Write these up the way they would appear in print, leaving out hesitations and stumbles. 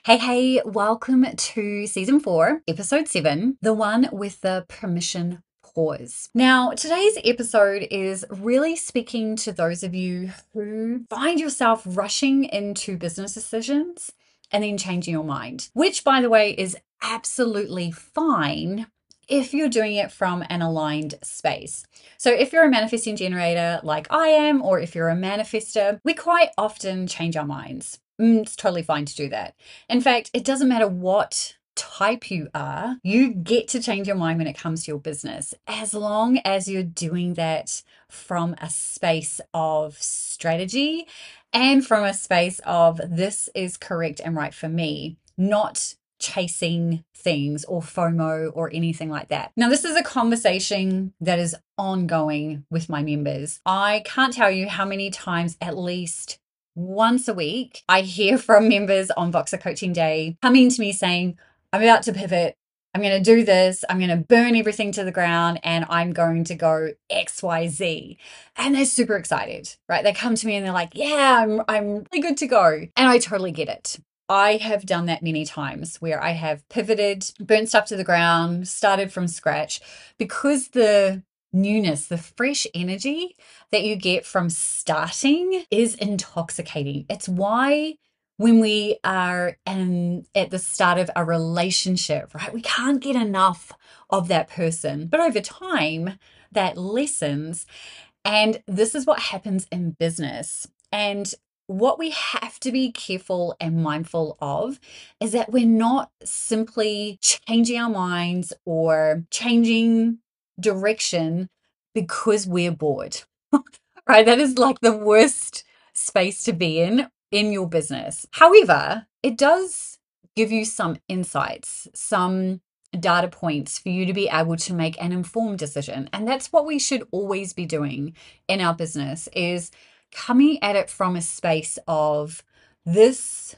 Hey, welcome to season 4, episode 7, the one with the permission pause. Now, today's episode is really speaking to those of you who find yourself rushing into business decisions and then changing your mind, which, by the way, is absolutely fine if you're doing it from an aligned space. So if you're a manifesting generator like I am, or if you're a manifester, we quite often change our minds. It's totally fine to do that. In fact, it doesn't matter what type you are, you get to change your mind when it comes to your business, as long as you're doing that from a space of strategy and from a space of this is correct and right for me, not chasing things or FOMO or anything like that. Now, this is a conversation that is ongoing with my members. I can't tell you how many times, at least once a week, I hear from members on Voxer Coaching Day coming to me saying, I'm about to pivot. I'm going to do this. I'm going to burn everything to the ground and I'm going to go XYZ. And they're super excited, right? They come to me and they're like, yeah, I'm really good to go. And I totally get it. I have done that many times where I have pivoted, burnt stuff to the ground, started from scratch, because the newness, the fresh energy that you get from starting is intoxicating. It's why when we are at the start of a relationship, right, we can't get enough of that person. But over time, that lessens. And this is what happens in business. And what we have to be careful and mindful of is that we're not simply changing our minds or changing direction because we're bored, right? That is like the worst space to be in your business. However, it does give you some insights, some data points for you to be able to make an informed decision. And that's what we should always be doing in our business, is coming at it from a space of this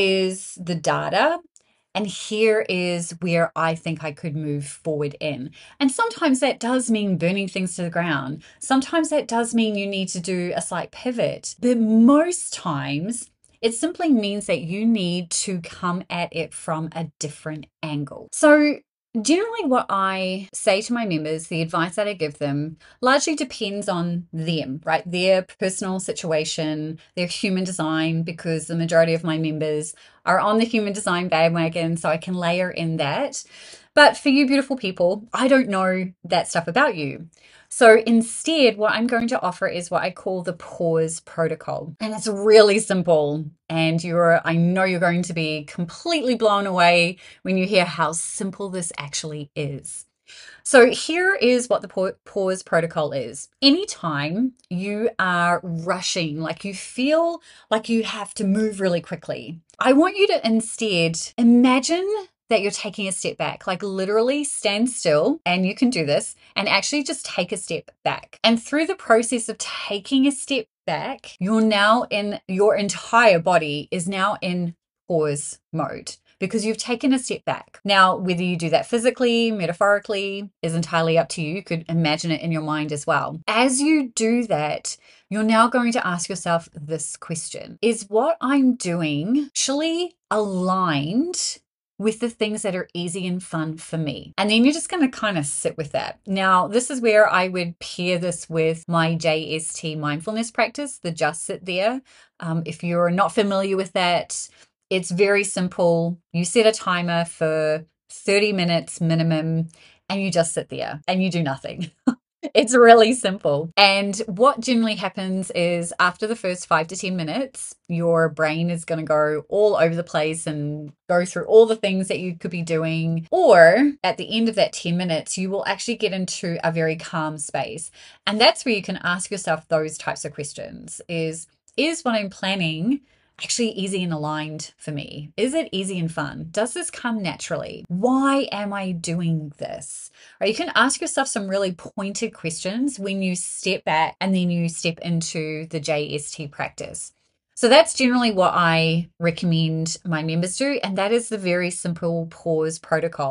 is the data and here is where I think I could move forward in. And sometimes that does mean burning things to the ground. Sometimes that does mean you need to do a slight pivot. But most times it simply means that you need to come at it from a different angle. So generally, what I say to my members, the advice that I give them, largely depends on them, right? Their personal situation, their human design, because the majority of my members are on the human design bandwagon, so I can layer in that. But for you beautiful people, I don't know that stuff about you. So instead, what I'm going to offer is what I call the pause protocol. And it's really simple. And I know you're going to be completely blown away when you hear how simple this actually is. So here is what the pause protocol is. Anytime you are rushing, like you feel like you have to move really quickly, I want you to instead imagine that you're taking a step back, like literally stand still, and you can do this, and actually just take a step back. And through the process of taking a step back, your entire body is now in pause mode, because you've taken a step back. Now, whether you do that physically, metaphorically, is entirely up to you. You could imagine it in your mind as well. As you do that, you're now going to ask yourself this question: is what I'm doing actually aligned with the things that are easy and fun for me? And then you're just going to kind of sit with that. Now, this is where I would pair this with my JST mindfulness practice, the Just Sit There. If you're not familiar with that, it's very simple. You set a timer for 30 minutes minimum, and you just sit there and you do nothing. It's really simple. And what generally happens is after the first 5 to 10 minutes, your brain is going to go all over the place and go through all the things that you could be doing. Or at the end of that 10 minutes, you will actually get into a very calm space. And that's where you can ask yourself those types of questions. Is what I'm planning actually easy and aligned for me? Is it easy and fun? Does this come naturally? Why am I doing this? Or you can ask yourself some really pointed questions when you step back and then you step into the JST practice. So that's generally what I recommend my members do. And that is the very simple pause protocol.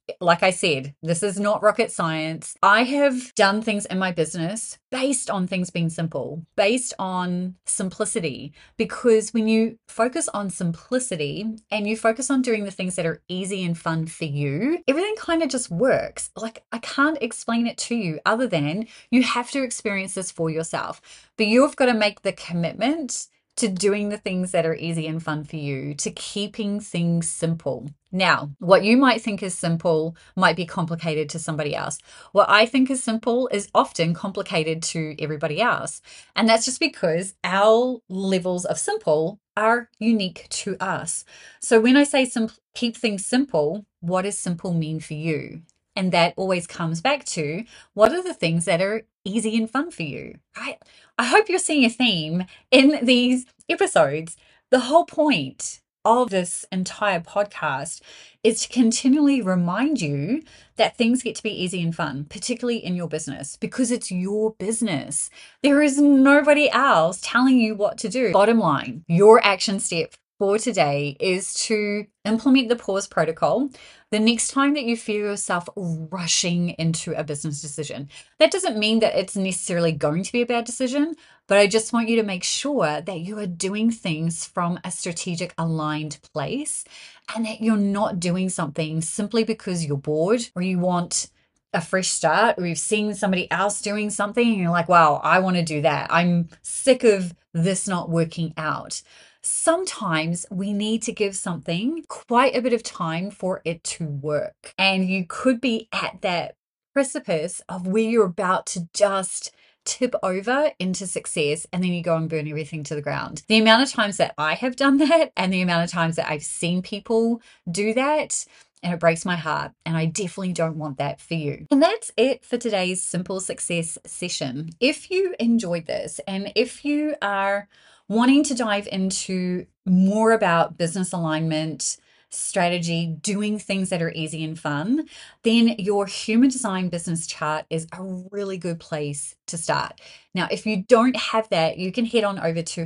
like I said, this is not rocket science. I have done things in my business based on things being simple, based on simplicity. Because when you focus on simplicity and you focus on doing the things that are easy and fun for you, everything kind of just works. Like, I can't explain it to you other than you have to experience this for yourself. But you've got to make the commitment to doing the things that are easy and fun for you, to keeping things simple. Now, what you might think is simple might be complicated to somebody else. What I think is simple is often complicated to everybody else. And that's just because our levels of simple are unique to us. So when I say keep things simple, what does simple mean for you? And that always comes back to, what are the things that are easy and fun for you, right? I hope you're seeing a theme in these episodes. The whole point of this entire podcast is to continually remind you that things get to be easy and fun, particularly in your business, because it's your business. There is nobody else telling you what to do. Bottom line, your action step for today is to implement the pause protocol the next time that you feel yourself rushing into a business decision. That doesn't mean that it's necessarily going to be a bad decision, but I just want you to make sure that you are doing things from a strategic, aligned place, and that you're not doing something simply because you're bored or you want a fresh start, or you've seen somebody else doing something and you're like, wow, I want to do that. I'm sick of this not working out. Sometimes we need to give something quite a bit of time for it to work. And you could be at that precipice of where you're about to just tip over into success, and then you go and burn everything to the ground. The amount of times that I have done that and the amount of times that I've seen people do that, and it breaks my heart, and I definitely don't want that for you. And that's it for today's Simple Success session. If you enjoyed this, and if you are wanting to dive into more about business alignment, strategy, doing things that are easy and fun, then your human design business chart is a really good place to start. Now, if you don't have that, you can head on over to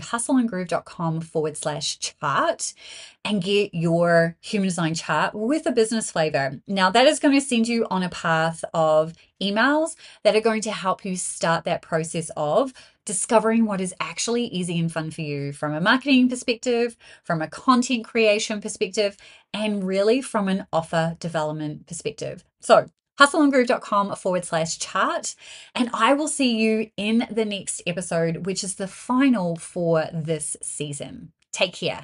hustleandgroove.com/chart and get your human design chart with a business flavor. Now, that is going to send you on a path of emails that are going to help you start that process of discovering what is actually easy and fun for you from a marketing perspective, from a content creation perspective, and really from an offer development perspective. So hustleandgroove.com/chart. And I will see you in the next episode, which is the final for this season. Take care.